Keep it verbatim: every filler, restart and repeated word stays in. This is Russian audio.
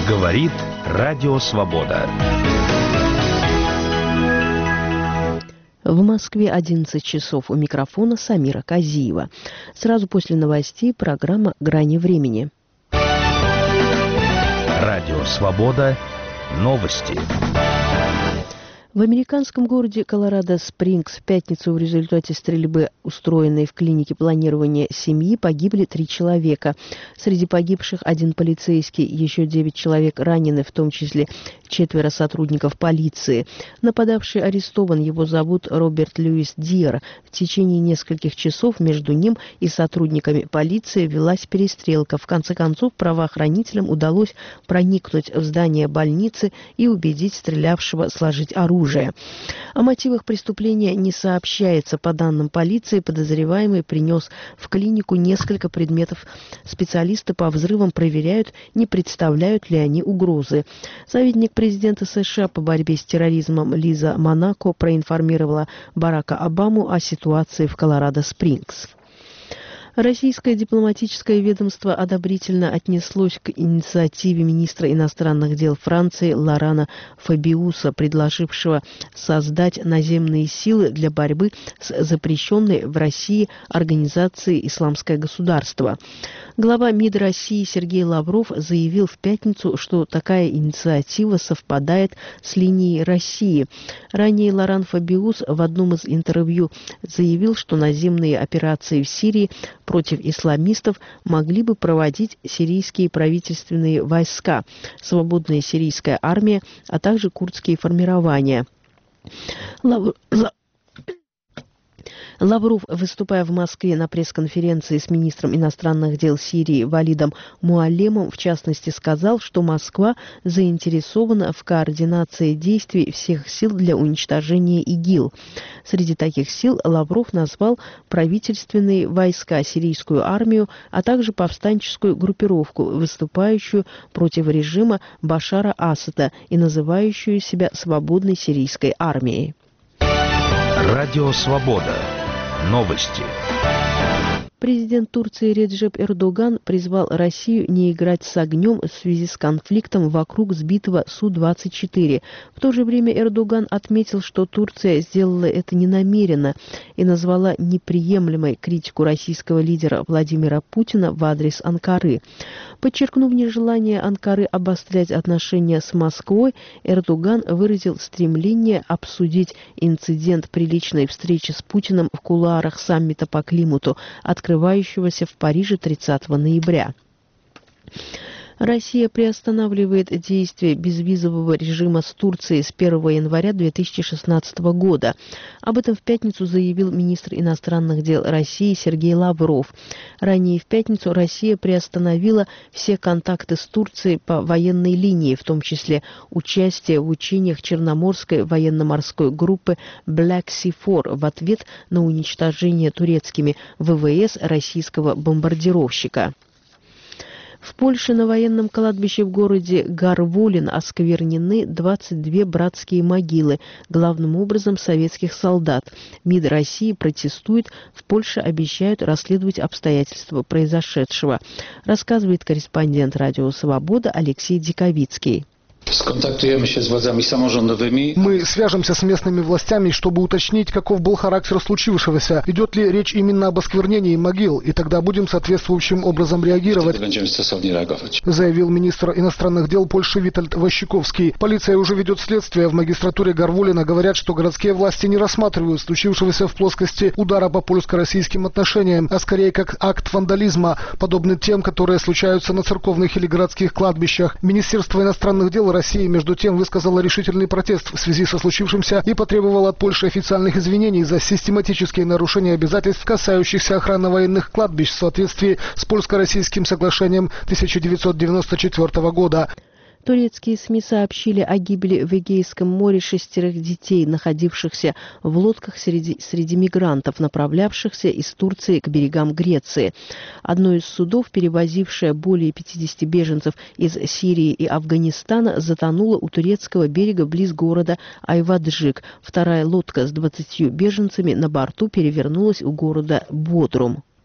Говорит Радио Свобода. В Москве одиннадцать часов. У микрофона Самира Казиева. Сразу после новостей программа «Грани времени». Радио Свобода. Новости. В американском городе Колорадо-Спрингс в пятницу в результате стрельбы, устроенной в клинике планирования семьи, погибли три человека. Среди погибших один полицейский, еще девять человек ранены, в том числе четверо сотрудников полиции. Нападавший арестован, его зовут Роберт Льюис Диер. В течение нескольких часов между ним и сотрудниками полиции велась перестрелка. В конце концов, правоохранителям удалось проникнуть в здание больницы и убедить стрелявшего сложить оружие. О мотивах преступления не сообщается. По данным полиции, подозреваемый принес в клинику несколько предметов. Специалисты по взрывам проверяют, не представляют ли они угрозы. Советник президента США по борьбе с терроризмом Лиза Монако проинформировала Барака Обаму о ситуации в Колорадо-Спрингс. Российское дипломатическое ведомство одобрительно отнеслось к инициативе министра иностранных дел Франции Лорана Фабиуса, предложившего создать наземные силы для борьбы с запрещенной в России организацией «Исламское государство». Глава МИД России Сергей Лавров заявил в пятницу, что такая инициатива совпадает с линией России. Ранее Лоран Фабиус в одном из интервью заявил, что наземные операции в Сирии против исламистов могли бы проводить сирийские правительственные войска, свободная сирийская армия, а также курдские формирования. Лав... Лавров, выступая в Москве на пресс-конференции с министром иностранных дел Сирии Валидом Муаллемом, в частности, сказал, что Москва заинтересована в координации действий всех сил для уничтожения ИГИЛ. Среди таких сил Лавров назвал правительственные войска, сирийскую армию, а также повстанческую группировку, выступающую против режима Башара Асада и называющую себя свободной сирийской армией. Радио Свобода. Новости. Президент Турции Реджеп Эрдоган призвал Россию не играть с огнем в связи с конфликтом вокруг сбитого Су двадцать четыре. В то же время Эрдоган отметил, что Турция сделала это ненамеренно и назвала неприемлемой критику российского лидера Владимира Путина в адрес Анкары. Подчеркнув нежелание Анкары обострять отношения с Москвой, Эрдоган выразил стремление обсудить инцидент при личной встрече с Путиным в кулуарах саммита по климату, открывающегося в Париже тридцатого ноября. Россия приостанавливает действие безвизового режима с Турцией с первого января две тысячи шестнадцатого года. Об этом в пятницу заявил министр иностранных дел России Сергей Лавров. Ранее в пятницу Россия приостановила все контакты с Турцией по военной линии, в том числе участие в учениях Черноморской военно-морской группы Black Sea четыре в ответ на уничтожение турецкими ВВС российского бомбардировщика. В Польше на военном кладбище в городе Гарволин осквернены двадцать две братские могилы, главным образом советских солдат. МИД России протестует, в Польше обещают расследовать обстоятельства произошедшего, рассказывает корреспондент Радио Свобода Алексей Диковицкий. Мы свяжемся с местными властями, чтобы уточнить, каков был характер случившегося, идет ли речь именно об осквернении могил, и тогда будем соответствующим образом реагировать, заявил министр иностранных дел Польши Витальд Ващиковский. Полиция уже ведет следствие. В магистратуре Гарволина говорят, что городские власти не рассматривают случившегося в плоскости удара по польско-российским отношениям, а скорее как акт вандализма, подобный тем, которые случаются на церковных или городских кладбищах. Министерство иностранных дел России, между тем, высказала решительный протест в связи со случившимся и потребовала от Польши официальных извинений за систематические нарушения обязательств, касающихся охраны военных кладбищ в соответствии с польско-российским соглашением тысяча девятьсот девяносто четвёртого года. Турецкие СМИ сообщили о гибели в Эгейском море шестерых детей, находившихся в лодках среди, среди мигрантов, направлявшихся из Турции к берегам Греции. Одно из судов, перевозившее более пятидесяти беженцев из Сирии и Афганистана, затонуло у турецкого берега близ города Айваджик. Вторая лодка с двадцатью беженцами на борту перевернулась у города Бодрум.